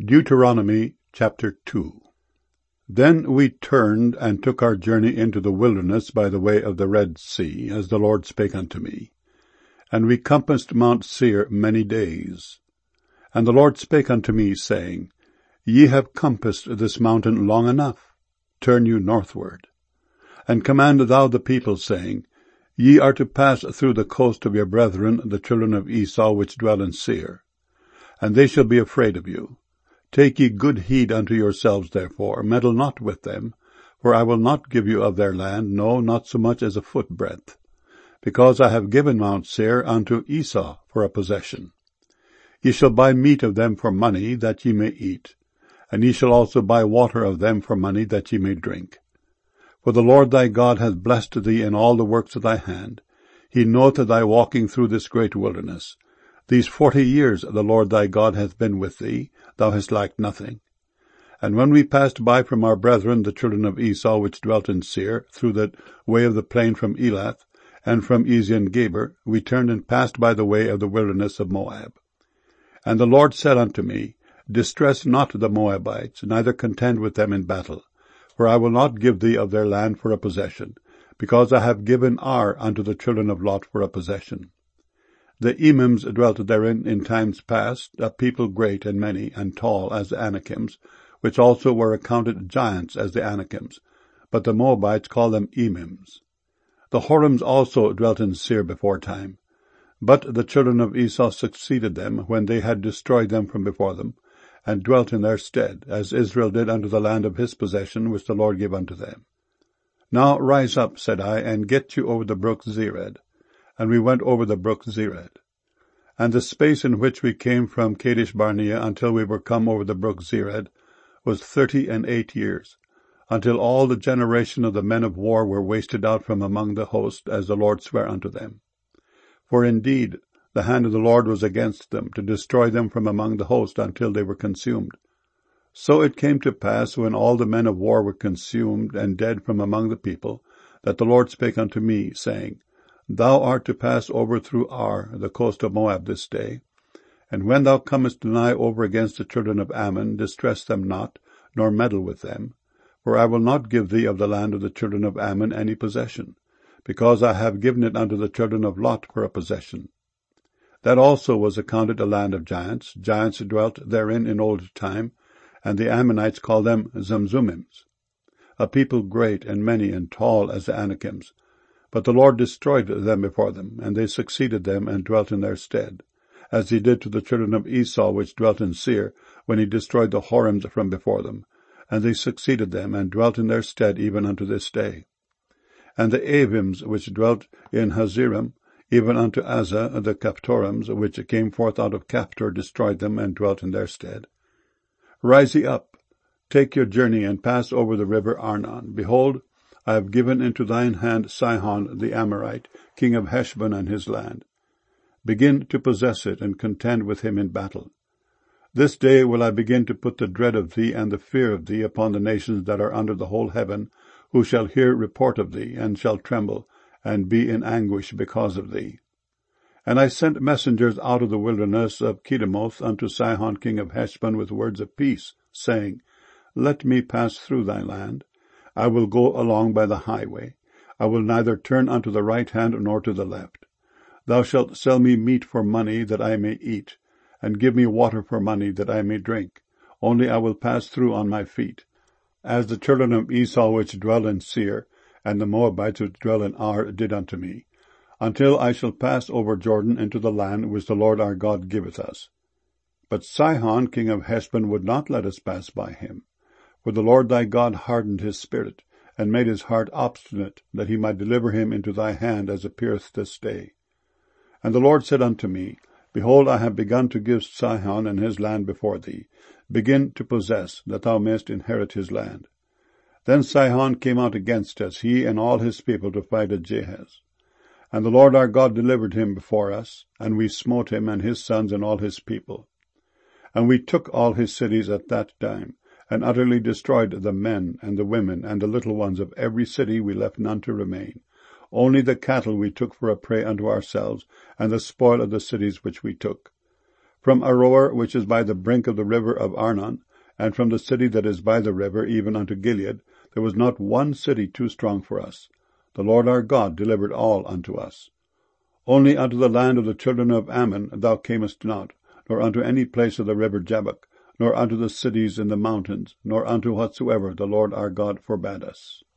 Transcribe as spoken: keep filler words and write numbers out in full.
Deuteronomy chapter two. Then we turned and took our journey into the wilderness by the way of the Red Sea, as the Lord spake unto me. And we compassed Mount Seir many days. And the Lord spake unto me, saying, Ye have compassed this mountain long enough. Turn you northward. And command thou the people, saying, Ye are to pass through the coast of your brethren, the children of Esau, which dwell in Seir. And they shall be afraid of you. Take ye good heed unto yourselves, therefore, meddle not with them, for I will not give you of their land, no, not so much as a foot breadth, because I have given Mount Seir unto Esau for a possession. Ye shall buy meat of them for money, that ye may eat, and ye shall also buy water of them for money, that ye may drink. For the Lord thy God hath blessed thee in all the works of thy hand. He knoweth thy walking through this great wilderness. These forty years the Lord thy God hath been with thee, thou hast lacked nothing. And when we passed by from our brethren the children of Esau, which dwelt in Seir, through the way of the plain from Elath, and from Ezion-Geber, we turned and passed by the way of the wilderness of Moab. And the Lord said unto me, Distress not the Moabites, neither contend with them in battle, for I will not give thee of their land for a possession, because I have given Ar unto the children of Lot for a possession. The Emims dwelt therein in times past, a people great and many, and tall as the Anakims, which also were accounted giants as the Anakims, but the Moabites call them Emims. The Horims also dwelt in Seir before time, but the children of Esau succeeded them when they had destroyed them from before them, and dwelt in their stead, as Israel did unto the land of his possession, which the Lord gave unto them. Now rise up, said I, and get you over the brook Zered. And we went over the brook Zered. And the space in which we came from Kadesh Barnea until we were come over the brook Zered was thirty and eight years, until all the generation of the men of war were wasted out from among the host, as the Lord sware unto them. For indeed the hand of the Lord was against them, to destroy them from among the host until they were consumed. So it came to pass, when all the men of war were consumed and dead from among the people, that the Lord spake unto me, saying, Thou art to pass over through Ar, the coast of Moab, this day. And when thou comest nigh over against the children of Ammon, distress them not, nor meddle with them. For I will not give thee of the land of the children of Ammon any possession, because I have given it unto the children of Lot for a possession. That also was accounted a land of giants. Giants dwelt therein in old time, and the Ammonites called them Zamzummims, a people great and many and tall as the Anakims. But the Lord destroyed them before them, and they succeeded them and dwelt in their stead, as he did to the children of Esau which dwelt in Seir, when he destroyed the Horims from before them, and they succeeded them and dwelt in their stead even unto this day. And the Avims which dwelt in Hazerim, even unto Azza, the Caphtorims which came forth out of Caphtor, destroyed them and dwelt in their stead. Rise ye up, take your journey, and pass over the river Arnon. Behold, I have given into thine hand Sihon the Amorite, king of Heshbon and his land. Begin to possess it, and contend with him in battle. This day will I begin to put the dread of thee and the fear of thee upon the nations that are under the whole heaven, who shall hear report of thee, and shall tremble, and be in anguish because of thee. And I sent messengers out of the wilderness of Kedemoth unto Sihon king of Heshbon with words of peace, saying, Let me pass through thy land. I will go along by the highway. I will neither turn unto the right hand nor to the left. Thou shalt sell me meat for money, that I may eat, and give me water for money, that I may drink. Only I will pass through on my feet, as the children of Esau which dwell in Seir, and the Moabites which dwell in Ar did unto me, until I shall pass over Jordan into the land which the Lord our God giveth us. But Sihon king of Heshbon would not let us pass by him. For the Lord thy God hardened his spirit, and made his heart obstinate, that he might deliver him into thy hand, as appeareth this day. And the Lord said unto me, Behold, I have begun to give Sihon and his land before thee. Begin to possess, that thou mayest inherit his land. Then Sihon came out against us, he and all his people, to fight at Jahaz. And the Lord our God delivered him before us, and we smote him and his sons and all his people. And we took all his cities at that time, and utterly destroyed the men and the women and the little ones of every city. We left none to remain. Only the cattle we took for a prey unto ourselves, and the spoil of the cities which we took. From Aroer, which is by the brink of the river of Arnon, and from the city that is by the river, even unto Gilead, there was not one city too strong for us. The Lord our God delivered all unto us. Only unto the land of the children of Ammon thou camest not, nor unto any place of the river Jabbok, nor unto the cities in the mountains, nor unto whatsoever the Lord our God forbade us.